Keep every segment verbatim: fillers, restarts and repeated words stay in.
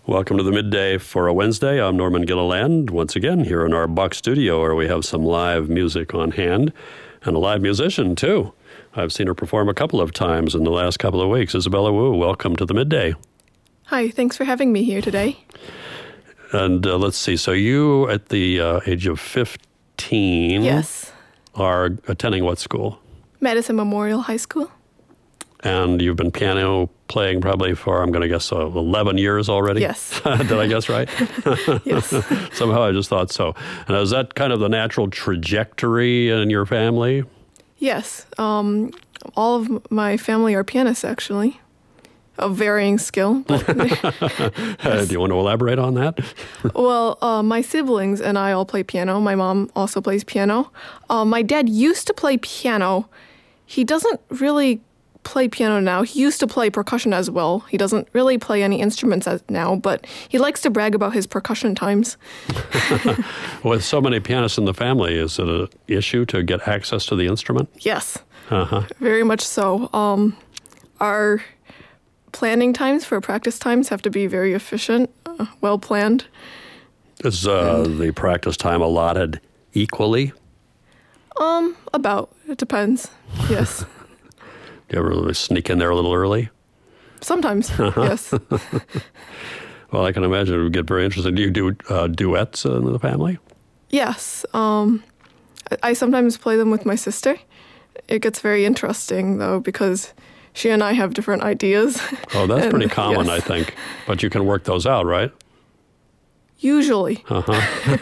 Welcome to the Midday for a Wednesday. I'm Norman Gilliland, once again here in our Bach studio where we have some live music on hand and a live musician, too. I've seen her perform a couple of times in the last couple of weeks. Isabella Wu, welcome to the Midday. Hi, thanks for having me here today. And uh, let's see, so you at the uh, age of fifteen Yes. are attending what school? Madison Memorial High School. And you've been piano playing probably for, I'm going to guess, uh, eleven years already? Yes. Did I guess right? Yes. Somehow I just thought so. And is that kind of the natural trajectory in your family? Yes. Um, all of my family are pianists, actually, of varying skill. But uh, do you want to elaborate on that? well, uh, my siblings and I all play piano. My mom also plays piano. Uh, my dad used to play piano. He doesn't really play piano now. He used to play percussion as well. He doesn't really play any instruments as now, but he likes to brag about his percussion times. With so many pianists in the family, is it an issue to get access to the instrument? Yes, Uh-huh. very much so. Um, our planning times for practice times have to be very efficient, uh, well planned. Is uh, the practice time allotted equally? Um, about. It depends. Yes. Do you ever really sneak in there a little early? Sometimes, yes. Well, I can imagine it would get very interesting. Do you do uh, duets in the family? Yes. Um, I I sometimes play them with my sister. It gets very interesting, though, because she and I have different ideas. Oh, that's And, pretty common, yes. I think. But you can work those out, right? Usually. Uh-huh.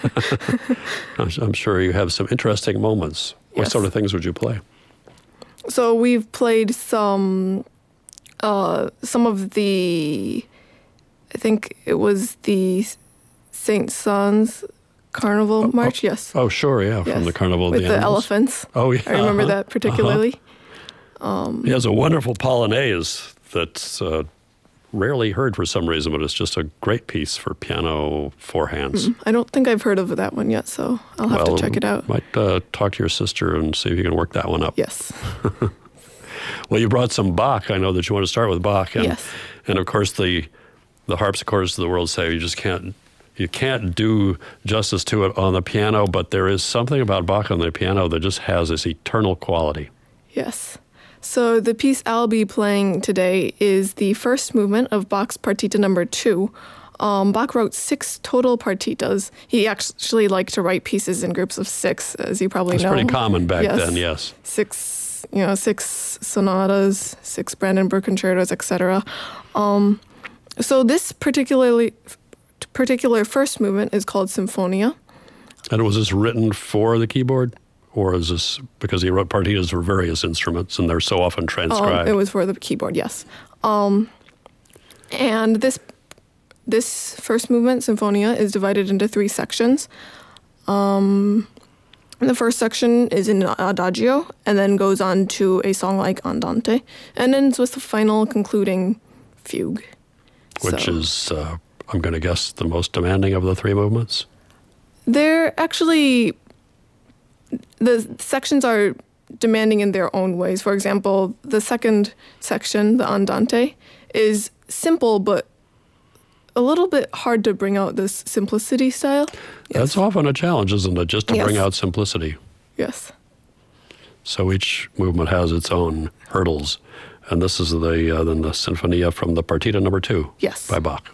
I'm I'm sure you have some interesting moments. What Yes. sort of things would you play? So we've played some, uh, some of the, I think it was the Saint Sons Carnival March, yes. Oh, sure, yeah, yes. from the Carnival of With the the Animals. elephants. Oh, yeah. I remember uh-huh. that particularly. He has a wonderful polonaise that's uh, rarely heard for some reason, but it's just a great piece for piano four hands. I don't think I've heard of that one yet, so I'll have well, to check it out. Might uh, talk to your sister and see if you can work that one up. Yes. Well, you brought some Bach. I know that you want to start with Bach, and Yes. and of course the the harpsichords of the world say you just can't you can't do justice to it on the piano, but there is something about Bach on the piano that just has this eternal quality. Yes. So the piece I'll be playing today is the first movement of Bach's Partita number two. Um, Bach wrote six total partitas. He actually liked to write pieces in groups of six, as you probably It's know. pretty common back Yes. then, yes. Six, you know, six sonatas, six Brandenburg concertos, et cetera. Um, so this particularly particular first movement is called Symphonia. And was this written for the keyboard? Or is this because he wrote partitas for various instruments and they're so often transcribed? Um, it was for the keyboard, yes. Um, and this this first movement, Symphonia, is divided into three sections. Um, the first section is in Adagio, and then goes on to a song like Andante, and ends with the final concluding fugue. Which So, is, uh, I'm going to guess, the most demanding of the three movements? they're actually, the sections are demanding in their own ways. For example, the second section, the Andante, is simple but a little bit hard to bring out this simplicity style. That's often a challenge, isn't it? Just to Yes. bring out simplicity. Yes. So each movement has its own hurdles. And this is the uh, then the Sinfonia from the Partita number two Yes. by Bach.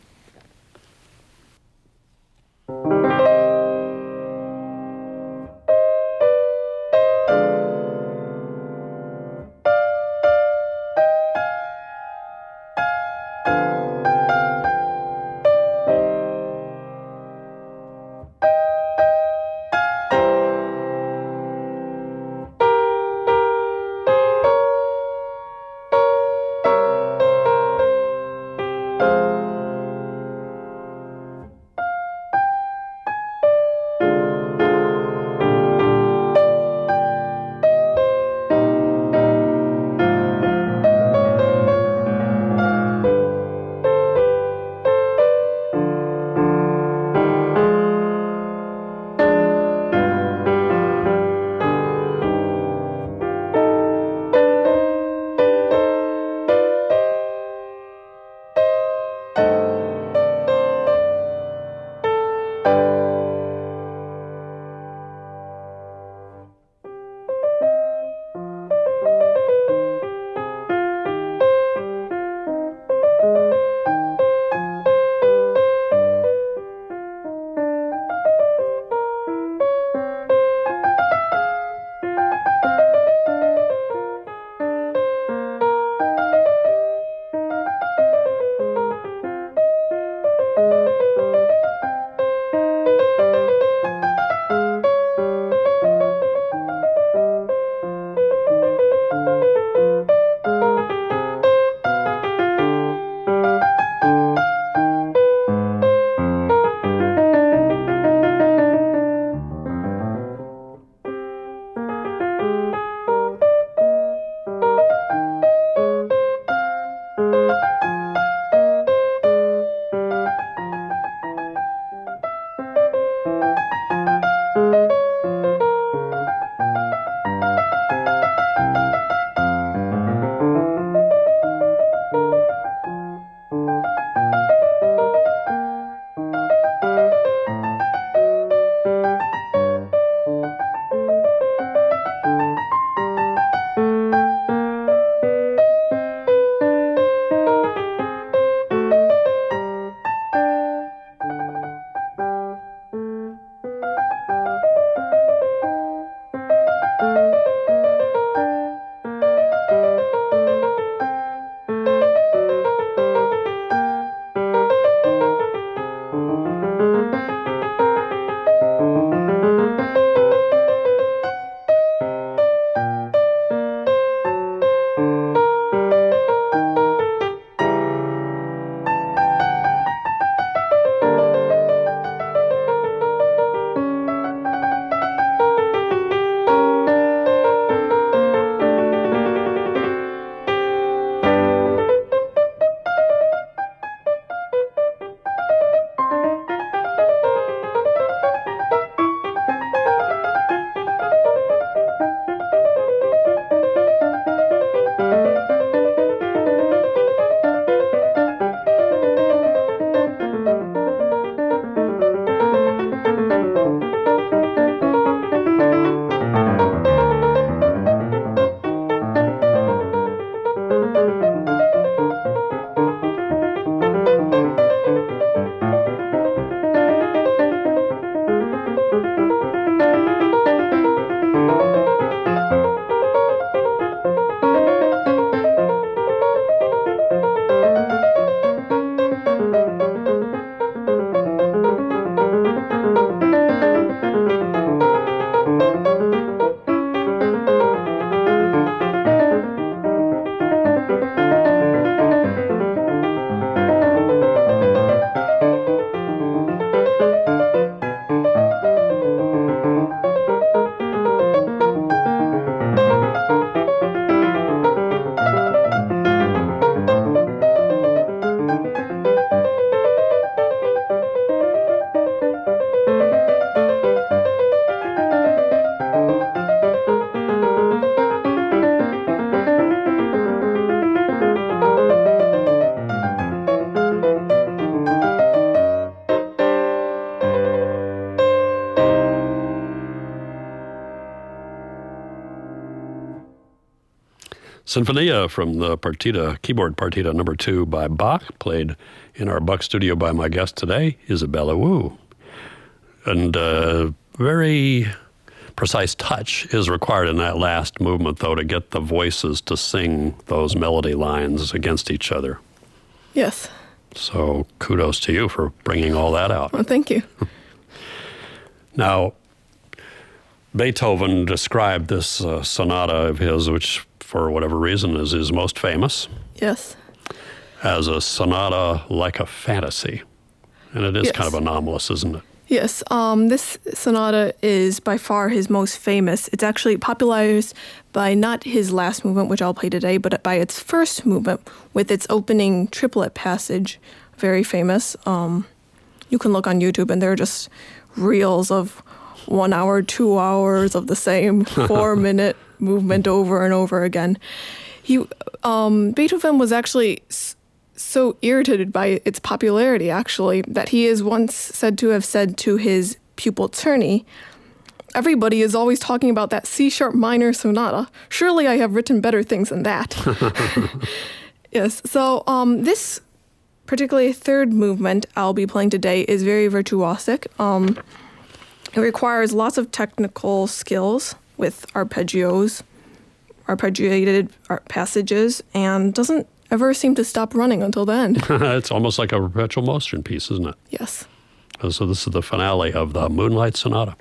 Sinfonia from the Partita, keyboard Partita number two by Bach, played in our Buck studio by my guest today, Isabella Wu. And uh, very precise touch is required in that last movement, though, to get the voices to sing those melody lines against each other. Yes. So kudos to you for bringing all that out. Well, thank you. Now, Beethoven described this uh, sonata of his, which for whatever reason is his most famous, Yes. as a sonata like a fantasy. And it is Yes. kind of anomalous, isn't it? Yes, um, this sonata is by far his most famous. It's actually popularized by not his last movement, which I'll play today, but by its first movement with its opening triplet passage, very famous. Um, you can look on YouTube, and there are just reels of one hour, two hours of the same four-minute movement over and over again. He, um, Beethoven was actually s- so irritated by its popularity, actually, that he is once said to have said to his pupil Czerny, "Everybody is always talking about that C-sharp minor sonata. Surely I have written better things than that." Yes, so um, this particularly third movement I'll be playing today is very virtuosic. Um, it requires lots of technical skills with arpeggios, arpeggiated passages, and doesn't ever seem to stop running until the end. It's almost like a perpetual motion piece, isn't it? Yes. So this is the finale of the Moonlight Sonata.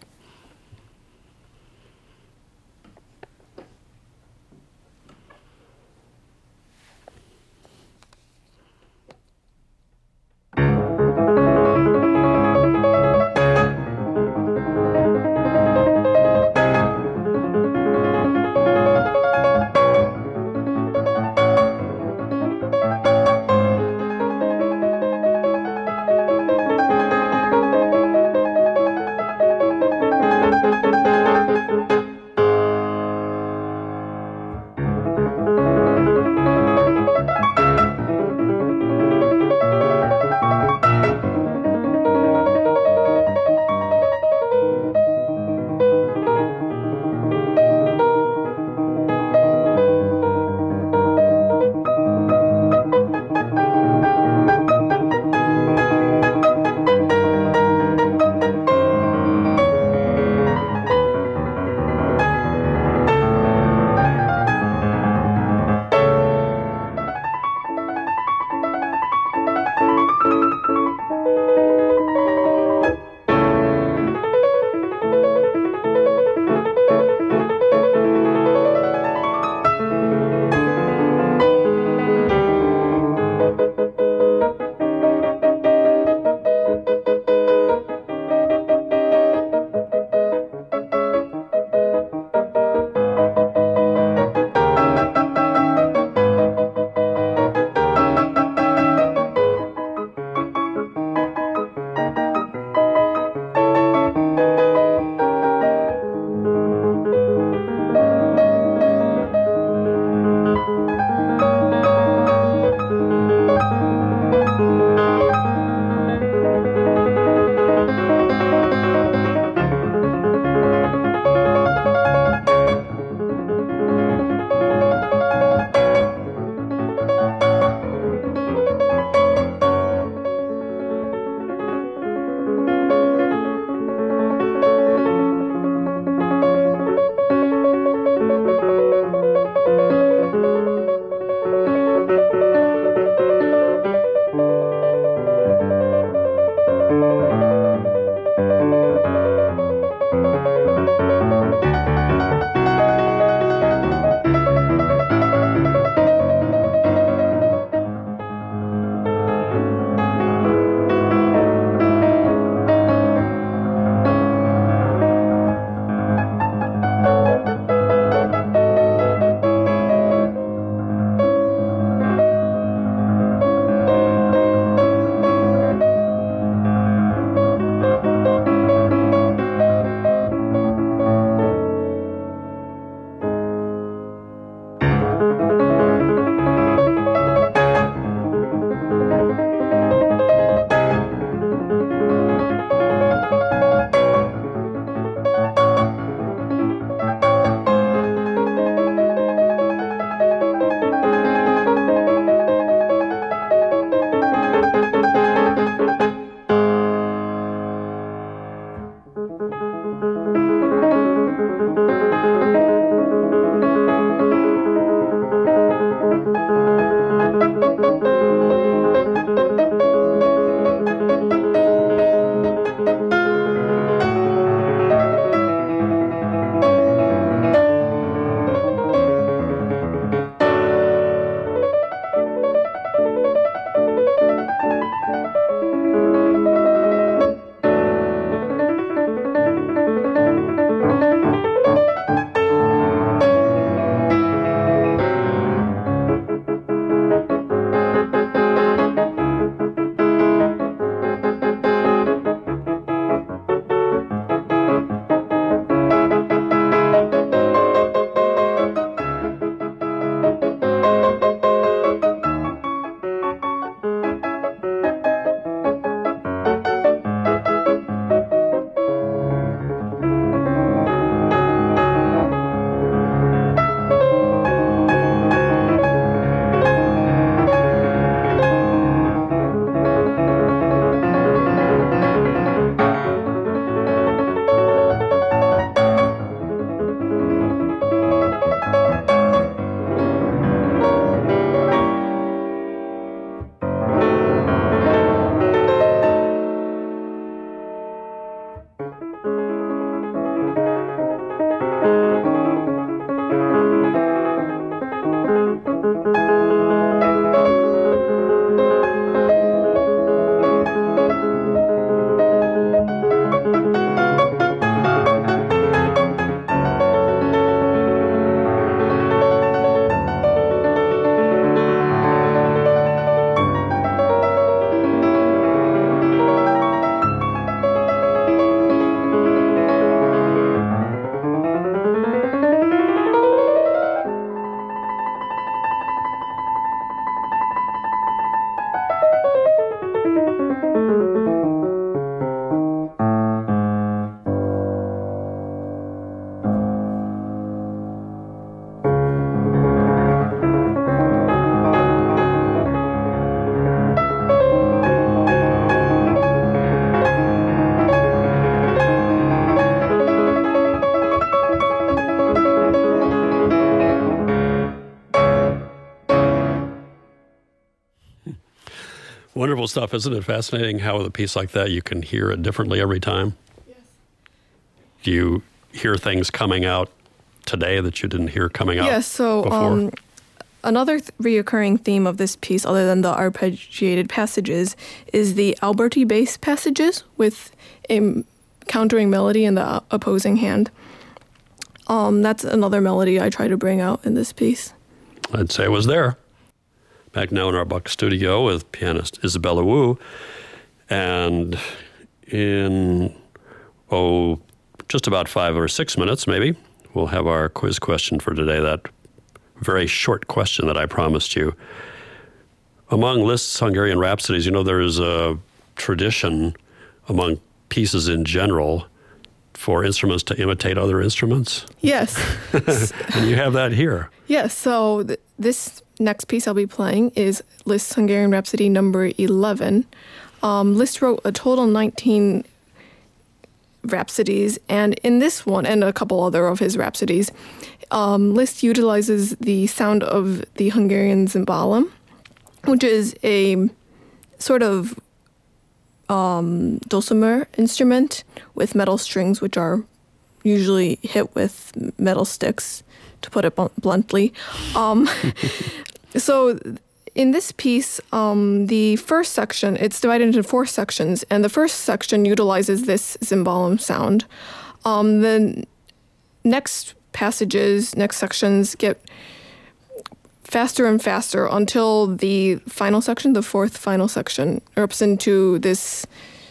Wonderful stuff. Isn't it fascinating how with a piece like that you can hear it differently every time? Yes. Do you hear things coming out today that you didn't hear coming out Yes, so before? Um, another th- reoccurring theme of this piece, other than the arpeggiated passages, is the Alberti bass passages with a m- countering melody in the opposing hand. Um, that's another melody I try to bring out in this piece. I'd say it was there. Back now in our Buck studio with pianist Isabella Wu. And in, oh, just about five or six minutes maybe, we'll have our quiz question for today, that very short question that I promised you. Among Liszt's Hungarian Rhapsodies, you know, there's a tradition among pieces in general for instruments to imitate other instruments. Yes. And you have that here. Yes, so th- this next piece I'll be playing is Liszt's Hungarian Rhapsody number eleven. Um, Liszt wrote a total nineteen rhapsodies, and in this one, and a couple other of his rhapsodies, um, Liszt utilizes the sound of the Hungarian cymbalum, which is a sort of um, dulcimer instrument with metal strings, which are usually hit with metal sticks, to put it bluntly. Um, so in this piece, um, the first section, it's divided into four sections, and the first section utilizes this cymbalum sound. Um, the next passages, next sections get faster and faster until the final section, the fourth final section, erupts into this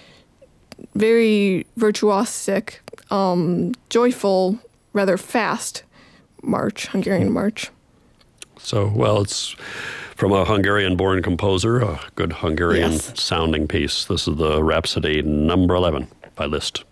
very virtuosic, um, joyful, rather fast march, Hungarian march. So, well, it's from a Hungarian-born composer, a good Hungarian-sounding Yes. piece. This is the Rhapsody number eleven by Liszt.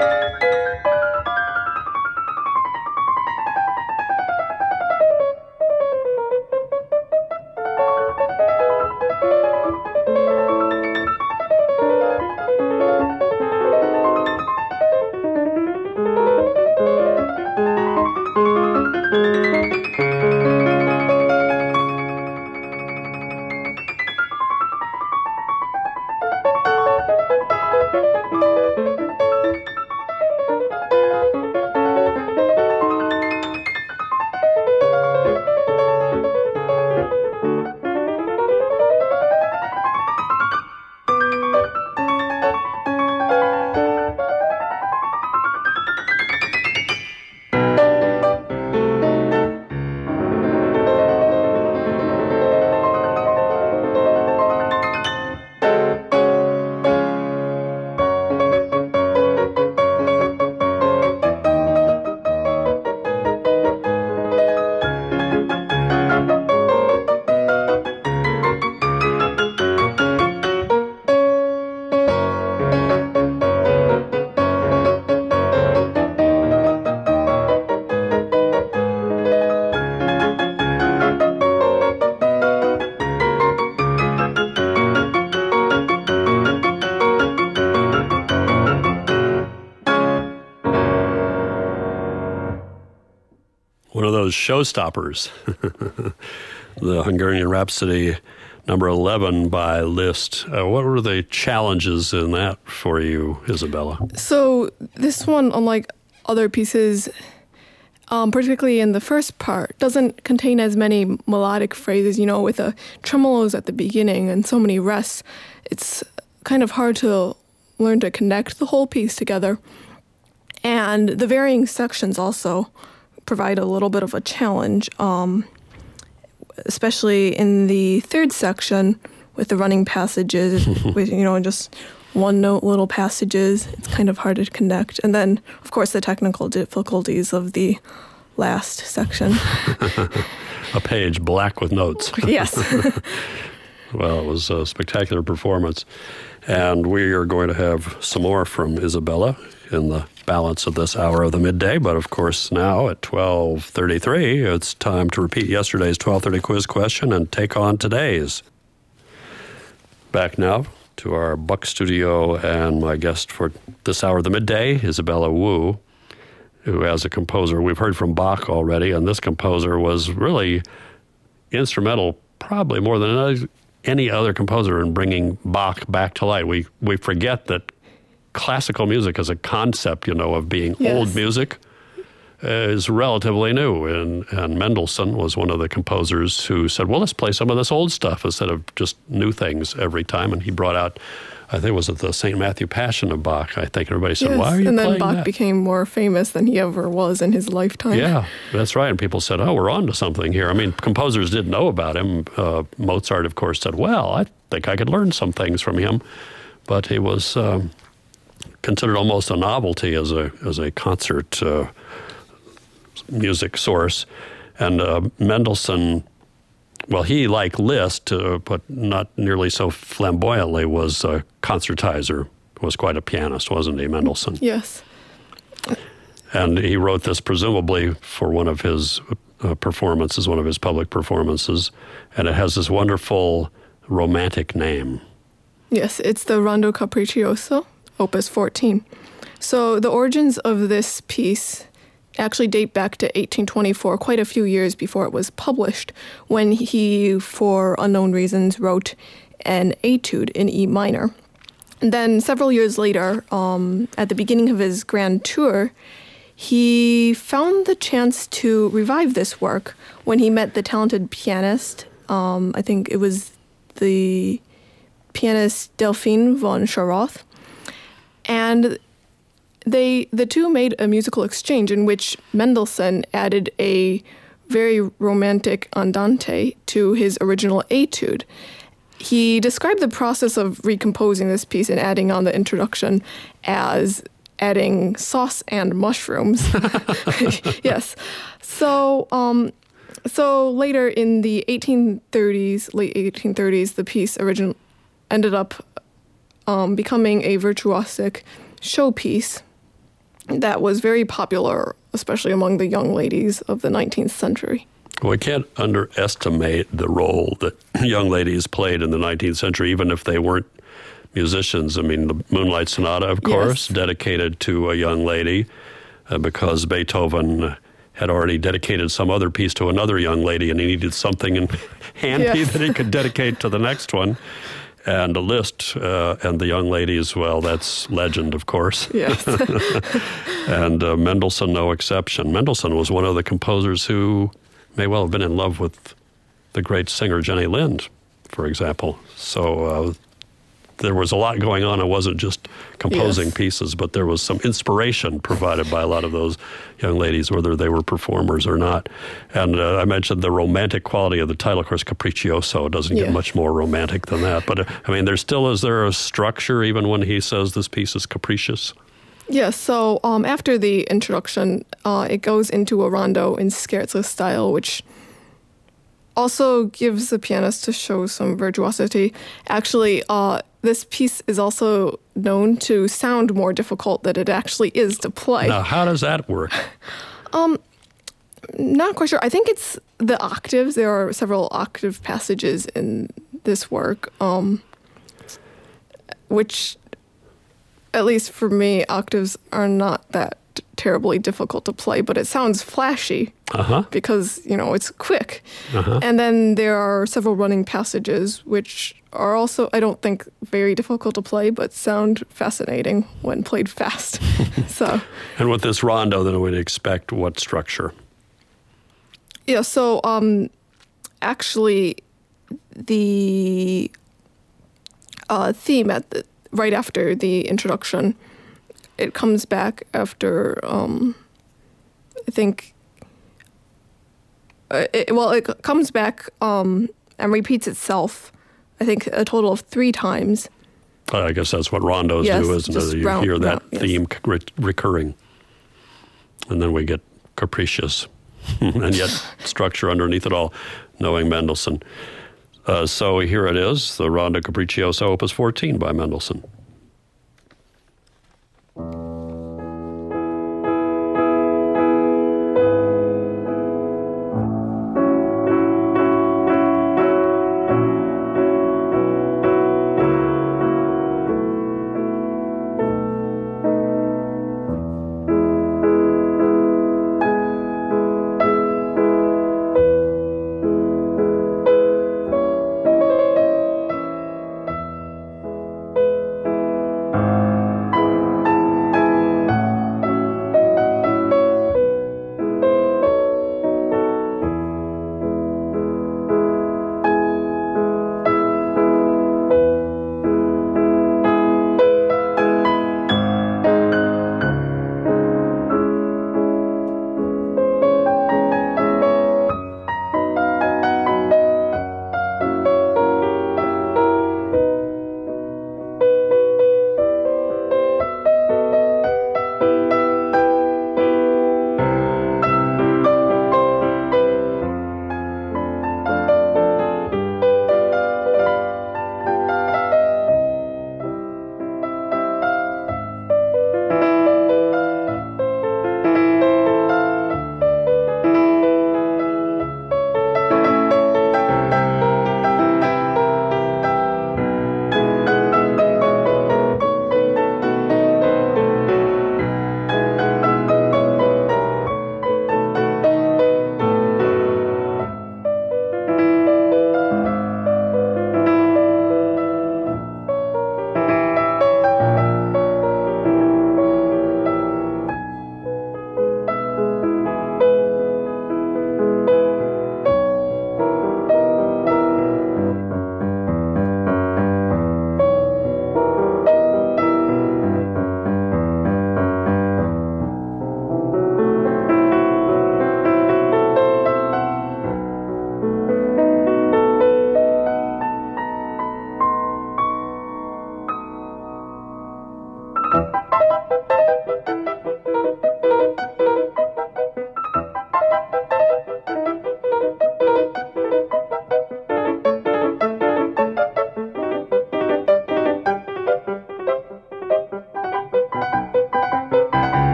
One of those showstoppers, the Hungarian Rhapsody number eleven by Liszt. Uh, what were the challenges in that for you, Isabella? So this one, unlike other pieces, um, particularly in the first part, doesn't contain as many melodic phrases, you know, with the tremolos at the beginning and so many rests. It's kind of hard to learn to connect the whole piece together. And the varying sections also provide a little bit of a challenge, um, especially in the third section with the running passages, with, you know, just one-note little passages. It's kind of hard to connect. And then, of course, the technical difficulties of the last section. A page black with notes. Yes. Well, it was a spectacular performance. And we are going to have some more from Isabella in the balance of this hour of the midday. But, of course, now at twelve thirty-three, it's time to repeat yesterday's twelve thirty quiz question and take on today's. Back now to our Buck studio, and my guest for this hour of the midday, Isabella Wu, who, as a composer, we've heard from Bach already, and this composer was really instrumental, probably more than any other composer, in bringing Bach back to light. We we forget that classical music as a concept, you know, of being yes. old music, uh, is relatively new. And, and Mendelssohn was one of the composers who said, well, let's play some of this old stuff instead of just new things every time. And he brought out, I think it was at the Saint Matthew Passion of Bach, I think. Everybody said, yes. why are you and playing then Bach that? became more famous than he ever was in his lifetime. Yeah, that's right. And people said, oh, we're on to something here. I mean, composers didn't know about him. Uh, Mozart, of course, said, well, I think I could learn some things from him. But he was um, considered almost a novelty as a as a concert uh, music source. And uh, Mendelssohn, well, he, like Liszt, uh, but not nearly so flamboyantly, was a concertizer, was quite a pianist, wasn't he, Mendelssohn? Yes. And he wrote this presumably for one of his uh, performances, one of his public performances, and it has this wonderful romantic name. Yes, it's the Rondo Capriccioso, Opus fourteen. So the origins of this piece actually date back to eighteen twenty-four, quite a few years before it was published, when he, for unknown reasons, wrote an etude in E minor. And then several years later, um, at the beginning of his grand tour, he found the chance to revive this work when he met the talented pianist. Um, I think it was the pianist Delphine von Schoroth. And they, the two made a musical exchange in which Mendelssohn added a very romantic andante to his original etude. He described the process of recomposing this piece and adding on the introduction as adding sauce and mushrooms. Yes. So, um, so later in the eighteen thirties, late eighteen thirties, the piece origin ended up um, becoming a virtuosic showpiece that was very popular, especially among the young ladies of the nineteenth century. We can't underestimate the role that young ladies played in the nineteenth century, even if they weren't musicians. I mean, the Moonlight Sonata, of course, yes. dedicated to a young lady uh, because Beethoven had already dedicated some other piece to another young lady, and he needed something in handy yes. that he could dedicate to the next one. And a Liszt uh, and the young ladies, well, that's legend, of course. Yes. And uh, Mendelssohn, no exception. Mendelssohn was one of the composers who may well have been in love with the great singer Jenny Lind, for example. So uh, there was a lot going on. It wasn't just composing yes. pieces, but there was some inspiration provided by a lot of those young ladies, whether they were performers or not. And uh, I mentioned the romantic quality of the title. Of course, Capriccioso doesn't yeah. get much more romantic than that. But, uh, I mean, there still is there a structure even when he says this piece is capricious? Yes, so um, after the introduction, uh, it goes into a rondo in scherzo style, which also gives the pianist to show some virtuosity. Actually, uh, this piece is also known to sound more difficult than it actually is to play. Now, how does that work? um, not quite sure. I think it's the octaves. There are several octave passages in this work, um, which, at least for me, octaves are not that terribly difficult to play, but it sounds flashy uh-huh. because, you know, it's quick. Uh-huh. And then there are several running passages, which are also, I don't think, very difficult to play, but sound fascinating when played fast. So. And with this rondo, then we'd expect what structure? Yeah, so um, actually, the uh, theme at the, right after the introduction, it comes back after, um, I think, uh, it, well, it comes back um, and repeats itself, I think, a total of three times. I guess that's what rondos yes, do, isn't it? You round, hear that round, theme yes. re- recurring. And then we get capricious, and yet structure underneath it all, knowing Mendelssohn. Uh, so here it is, the Rondo Capriccioso, Opus fourteen by Mendelssohn.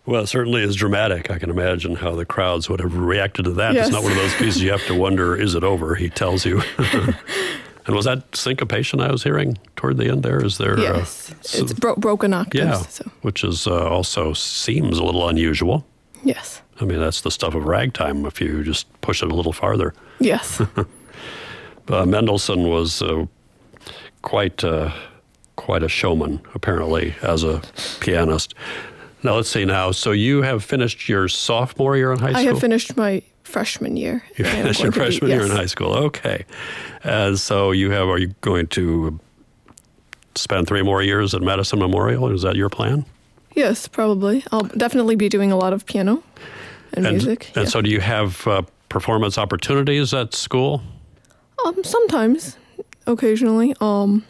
Well, it certainly is dramatic. I can imagine how the crowds would have reacted to that. Yes. It's not one of those pieces you have to wonder, is it over? He tells you. And was that syncopation I was hearing toward the end there? Is there? Yes. Uh, so, it's bro- broken octaves. yeah, So. which is uh, also seems a little unusual. Yes. I mean, that's the stuff of ragtime if you just push it a little farther. Yes. Uh, Mendelssohn was uh, quite uh, quite a showman, apparently, as a pianist. Now, let's see now. So you have finished your sophomore year in high school? I have finished my freshman year. You I am finished your going to be- freshman year in yes. high school. Okay. And so you have, are you going to spend three more years at Madison Memorial? Is that your plan? Yes, probably. I'll definitely be doing a lot of piano and, And, music. and yeah. so do you have uh, performance opportunities at school? Um, sometimes, occasionally. Um,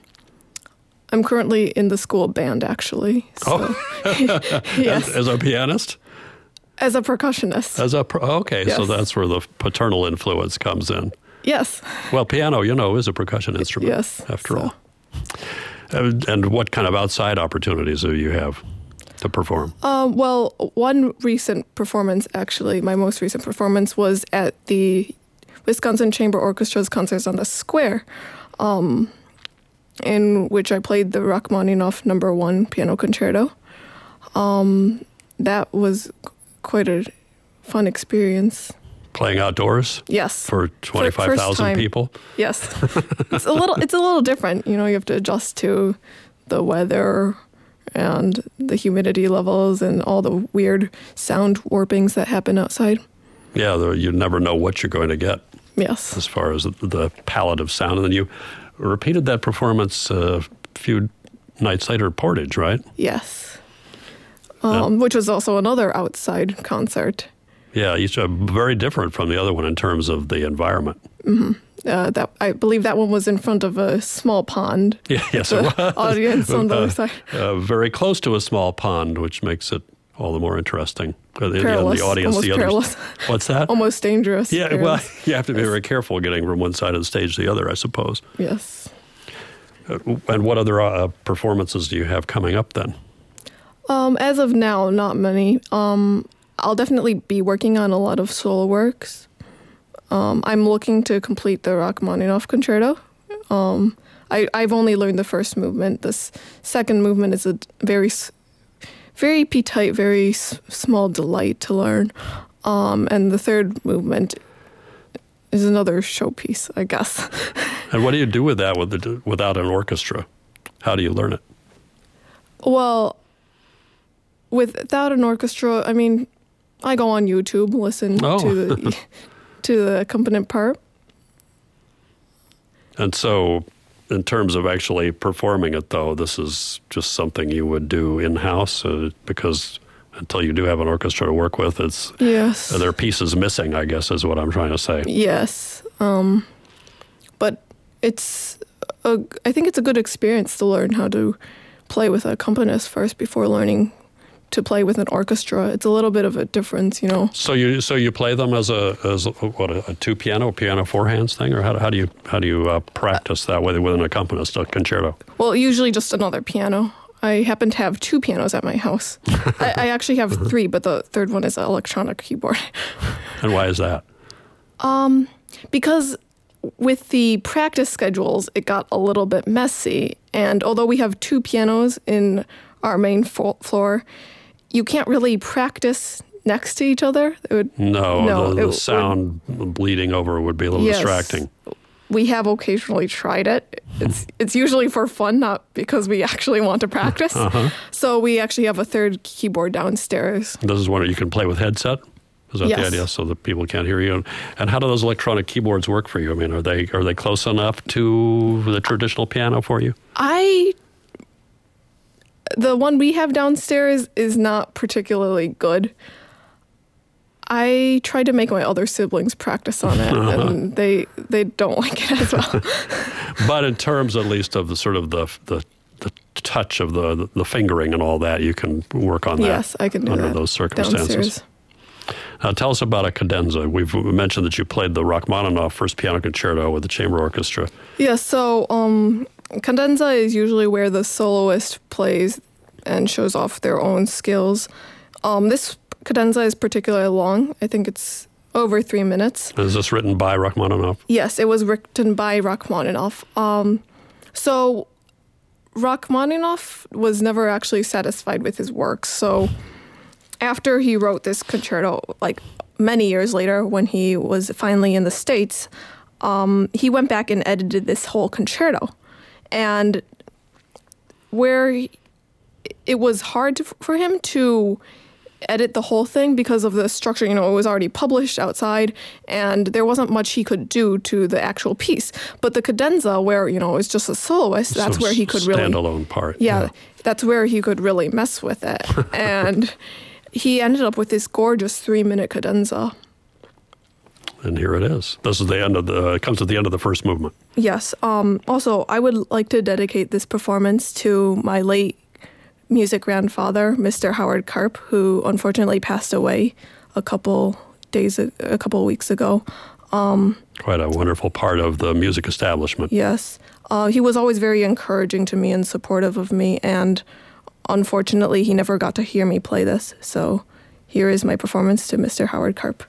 I'm currently in the school band, actually. So. Oh. Yes, As, as a pianist? as a percussionist. As a pro- okay, so Yes. that's where the paternal influence comes in. Yes, Well, piano, you know, is a percussion instrument. Yes, After so. all. And, and what kind of outside opportunities do you have to perform? Um, well, one recent performance, actually, my most recent performance was at the Wisconsin Chamber Orchestra's Concerts on the Square, um, in which I played the Rachmaninoff Number One Piano Concerto. Um, that was quite a fun experience. Playing outdoors Yes, for twenty-five thousand time. people? Yes, it's a little. It's a little different. You know, you have to adjust to the weather and the humidity levels and all the weird sound warpings that happen outside. Yeah, there, you never know what you're going to get Yes. as far as the palette of sound. And then you repeated that performance a few nights later at Portage, right? Yes. Um, which was also another outside concert. Yeah, each uh, very different from the other one in terms of the environment. Uh, that I believe that one was in front of a small pond. Yeah, yes, it The was. audience on the Uh, other side. Uh, very close to a small pond, which makes it all the more interesting. Uh, the, Perilous. the audience, Almost the others. perilous. What's that? Almost dangerous. Yeah, Perilous. well, you have to be very careful getting from one side of the stage to the other, I suppose. Yes. Uh, and what other uh, performances do you have coming up then? Um, as of now, not many. Um, I'll definitely be working on a lot of solo works. Um, I'm looking to complete the Rachmaninoff Concerto. Um, I, I've only learned the first movement. The s- second movement is a d- very, s- very petite, very s- small delight to learn. Um, and the third movement is another showpiece, I guess. And what do you do with that with the, without an orchestra? How do you learn it? Well, without an orchestra, I mean, I go on YouTube, listen Oh. to the to the accompaniment part. And so, in terms of actually performing it, though, this is just something you would do in-house uh, because until you do have an orchestra to work with, it's Yes. there are pieces missing, I guess, is what I'm trying to say. Yes. Um, but it's a, I think it's a good experience to learn how to play with a accompanist first before learning to play with an orchestra. It's a little bit of a difference, you know. So you so you play them as a as a, what a, a two piano piano four hands thing, or how, how do you how do you uh, practice that with with an accompanist, a concerto? Well, usually just another piano. I happen to have two pianos at my house. I, I actually have three, but the third one is an electronic keyboard. And why is that? Because with the practice schedules, it got a little bit messy. And although we have two pianos in our main fo- floor, you can't really practice next to each other. It would, No, No, the, it the would- sound bleeding over would be a little Yes. distracting. we have occasionally tried it. It's it's usually for fun, not because we actually want to practice. Uh-huh. So we actually have a third keyboard downstairs. This is one you can play with headset. Is that the Yes. idea? So that people can't hear you. And how do those electronic keyboards work for you? I mean, are they are they close enough to the traditional piano for you? I the one we have downstairs is not particularly good. I tried to make my other siblings practice on it, and they they don't like it as well. But in terms, at least, of the sort of the the, the touch of the, the fingering and all that, you can work on that. Yes, I can do under that those circumstances. downstairs. Now, tell us about a cadenza. We've mentioned that you played the Rachmaninoff First Piano Concerto with the chamber orchestra. Yeah, so um, cadenza is usually where the soloist plays and shows off their own skills. Um, this cadenza is particularly long. I think it's over three minutes. Is this written by Rachmaninoff? Yes, it was written by Rachmaninoff. Um, so Rachmaninoff was never actually satisfied with his work. So after he wrote this concerto, like many years later, when he was finally in the States, um, he went back and edited this whole concerto. And where he, it was hard to, for him to edit the whole thing because of the structure, you know, it was already published outside and there wasn't much he could do to the actual piece. But the cadenza, where, you know, it was just a soloist, that's so where he could really... standalone part. Yeah, yeah, that's where he could really mess with it. And he ended up with this gorgeous three-minute cadenza. And here it is. This is the end of the, it comes at the end of the first movement. Yes. Um, also, I would like to dedicate this performance to my late music grandfather, Mister Howard Karp, who unfortunately passed away a couple days, a couple weeks ago. Um, Quite a wonderful part of the music establishment. Yes. Uh, he was always very encouraging to me and supportive of me, and unfortunately, he never got to hear me play this. So here is my performance to Mister Howard Karp.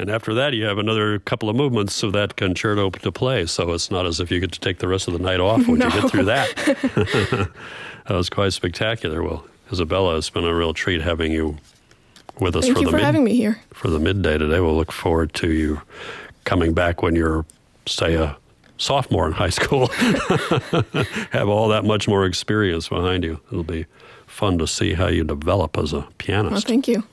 And after that, you have another couple of movements of that concerto to play. So it's not as if you get to take the rest of the night off when No. you get through that. That was quite spectacular. Well, Isabella, it's been a real treat having you with us Thank for you the for mid- having me here. for the midday today. We'll look forward to you coming back when you're, say, a sophomore in high school. Have all that much more experience behind you. It'll be fun to see how you develop as a pianist. Well, thank you.